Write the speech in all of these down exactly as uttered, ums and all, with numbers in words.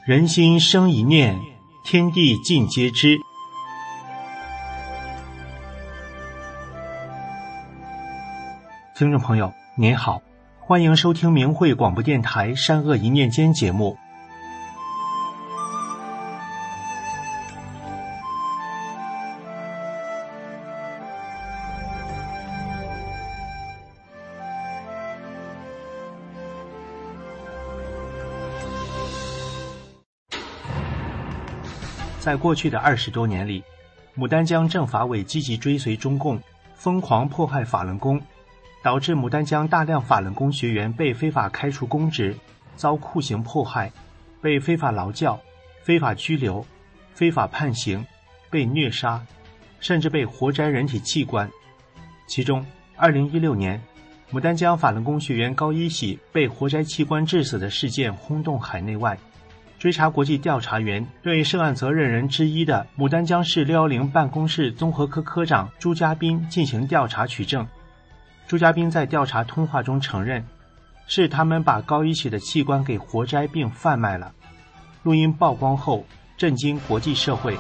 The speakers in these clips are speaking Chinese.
人心生一念，天地尽皆知。听众朋友您好，欢迎收听明慧广播电台善恶一念间节目。在过去的二十多年里，牡丹江政法委积极追随中共，疯狂迫害法轮功，导致牡丹江大量法轮功学员被非法开除公职，遭酷刑迫害，被非法劳教、非法拘留、非法判刑，被虐杀，甚至被活摘人体器官。其中二零一六年牡丹江法轮功学员高一喜被活摘器官致死的事件轰动海内外。追查国际调查员对涉案责任人之一的牡丹江市六一零办公室综合科科长朱家斌进行调查取证。朱家斌在调查通话中承认，是他们把高一喜的器官给活摘并贩卖了。录音曝光后震惊国际社会。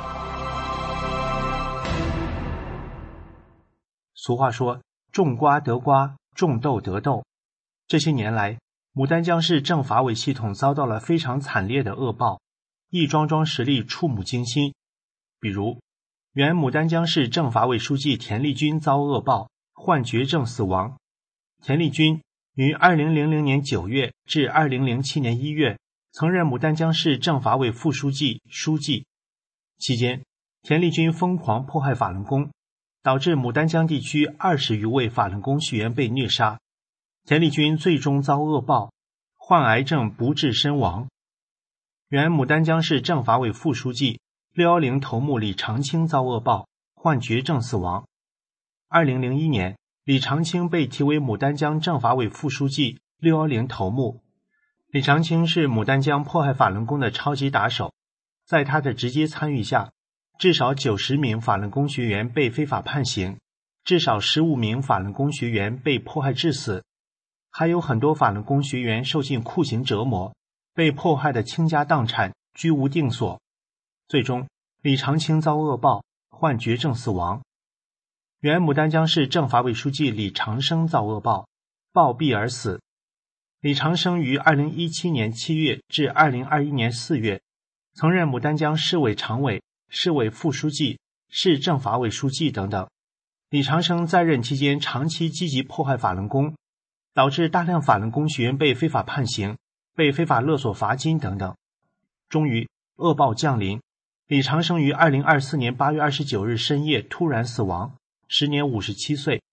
俗话说，种瓜得瓜，种豆得豆。这些年来，牡丹江市政法委系统遭到了非常惨烈的恶报，一桩桩实例触目惊心。比如，原牡丹江市政法委书记田丽君遭恶报，患绝症死亡。田丽君于二零零零年九月至二零零七年一月曾任牡丹江市政法委副书记、书记。期间，田丽君疯狂迫害法轮功，导致牡丹江地区二十余位法轮功学员被虐杀。田丽君最终遭恶报，患癌症不治身亡。原牡丹江市政法委副书记、六一零头目李长青遭恶报，患绝症死亡。二零零一年，李长青被提为牡丹江政法委副书记、六一零头目。李长青是牡丹江迫害法轮功的超级打手，在他的直接参与下，至少九十名法轮功学员被非法判刑，至少十五名法轮功学员被迫害致死。还有很多法轮功学员受尽酷刑折磨，被迫害的倾家荡产，居无定所。最终，李长青遭恶报，患绝症死亡。原牡丹江市政法委书记李长生遭恶报，暴毙而死。李长生于二零一七年七月至二零二一年四月，曾任牡丹江市委常委、市委副书记、市政法委书记等等。李长生在任期间长期积极迫害法轮功，导致大量法轮功学员被非法判刑，被非法勒索罚金等等。终于恶报降临，李长生于二零二四年八月二十九日深夜突然死亡，时年五十七岁。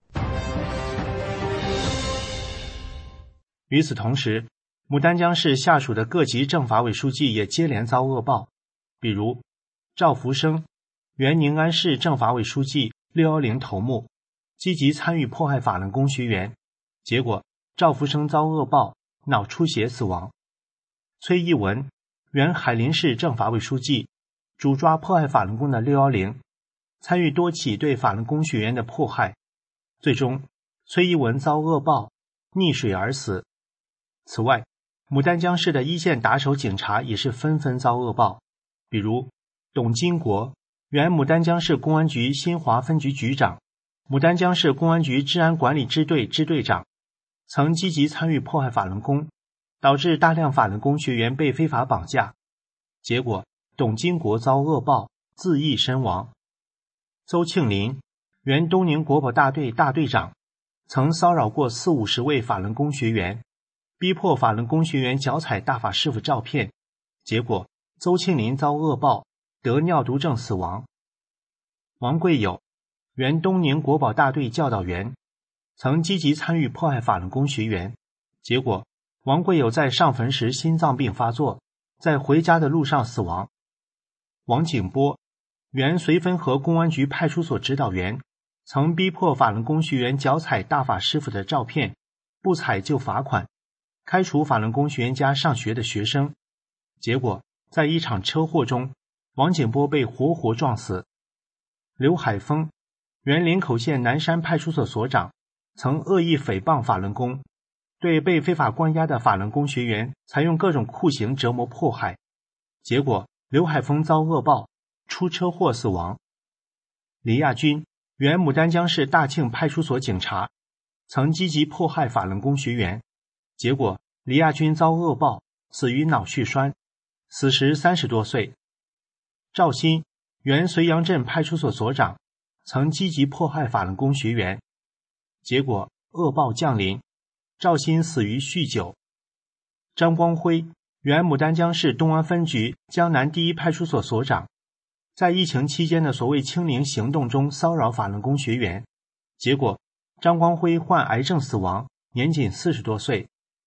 与此同时，牡丹江市下属的各级政法委书记也接连遭恶报，比如赵福生，原宁安市政法委书记、六一零头目，积极参与迫害法轮功学员，结果赵福生遭恶报，脑出血死亡。崔义文，原海林市政法委书记，主抓迫害法轮功的六一零，参与多起对法轮功学员的迫害，最终崔义文遭恶报，溺水而死。此外，牡丹江市的一线打手警察也是纷纷遭恶报，比如董金国，原牡丹江市公安局新华分局局长，牡丹江市公安局治安管理支队支队长，曾积极参与迫害法轮功，导致大量法轮功学员被非法绑架，结果董金国遭恶报，自缢身亡。邹庆林，原东宁国保大队大队长，曾骚扰过四五十位法轮功学员，逼迫法轮功学员脚踩大法师父照片，结果邹庆林遭恶报，得尿毒症死亡。王贵友，原东宁国保大队教导员，曾积极参与迫害法轮功学员，结果王贵友在上坟时心脏病发作，在回家的路上死亡。王景波，原绥芬河公安局派出所指导员，曾逼迫法轮功学员脚踩大法师父的照片，不踩就罚款，开除法轮功学员家上学的学生，结果在一场车祸中，王景波被活活撞死。刘海峰，原林口县南山派出所所长，曾恶意诽谤法轮功，对被非法关押的法轮功学员采用各种酷刑折磨迫害， 结果刘海峰遭恶报，出车祸死亡。李亚军，原牡丹江市大庆派出所警察，曾积极迫害法轮功学员，结果李亚军遭恶报，死于脑血栓，死时三十多岁。赵鑫，原绥阳镇派出所所长，曾积极迫害法轮功学员，结果恶报降临，赵鑫死于酗酒。张光辉，原牡丹江市东安分局江南第一派出所所长，在疫情期间的所谓清零行动中骚扰法轮功学员，结果张光辉患癌症死亡，年仅四十多岁。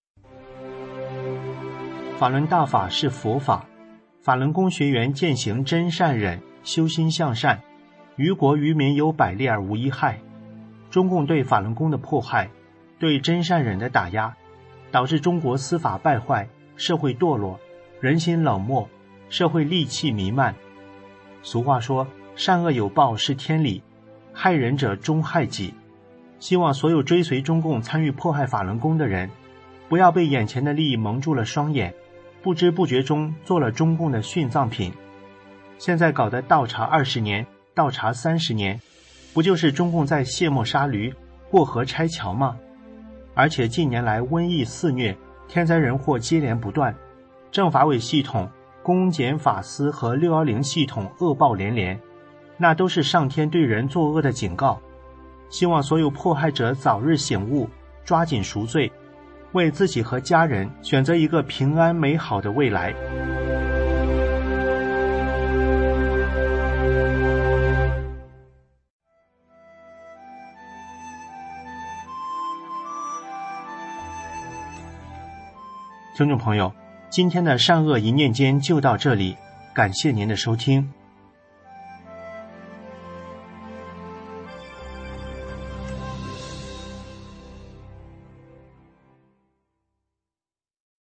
法轮大法是佛法，法轮功学员践行真善忍，修心向善，于国于民有百利而无一害。中共对法轮功的迫害，对真善忍的打压，导致中国司法败坏，社会堕落，人心冷漠，社会戾气弥漫。俗话说，善恶有报是天理，害人者终害己。希望所有追随中共参与迫害法轮功的人，不要被眼前的利益蒙住了双眼，不知不觉中做了中共的殉葬品。现在搞得倒查二十年，倒查三十年，不就是中共在卸磨杀驴，过河拆桥吗？而且近年来瘟疫肆虐，天灾人祸接连不断，政法委系统、公检法司和六一零系统恶报连连，那都是上天对人作恶的警告。希望所有迫害者早日醒悟，抓紧赎罪，为自己和家人选择一个平安美好的未来。听众朋友，今天的善恶一念间就到这里，感谢您的收听。